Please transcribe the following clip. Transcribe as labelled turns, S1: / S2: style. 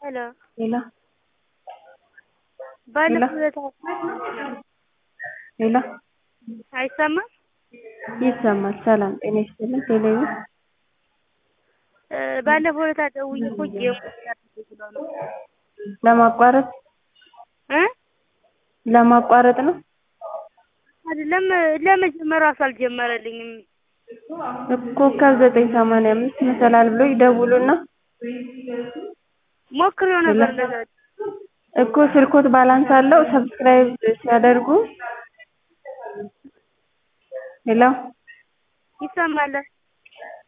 S1: ሄሎ
S2: ሄሎ
S1: ባለፈው
S2: ሄሎ
S1: አይሰማም?
S2: ይሰማል። ሰላም ጤና ይስጥልኝ። ቴሌቪ
S1: ባለፈው ዕለት ደውዬ እኮ ብለው ነው
S2: ለማቋረጥ ነው
S1: አይደለም ለመጀመር እራሱ አልጀመረልኝም።
S2: ኮከብ 985 መሰላል ብሎ ይደውሉና
S1: ሞክሬው ነበር እንደዛ
S2: እኮ ስልኮት ባላንስ አለው ሰብስክራይብ ሲያደርጉ ሄሎ
S1: ይሰማል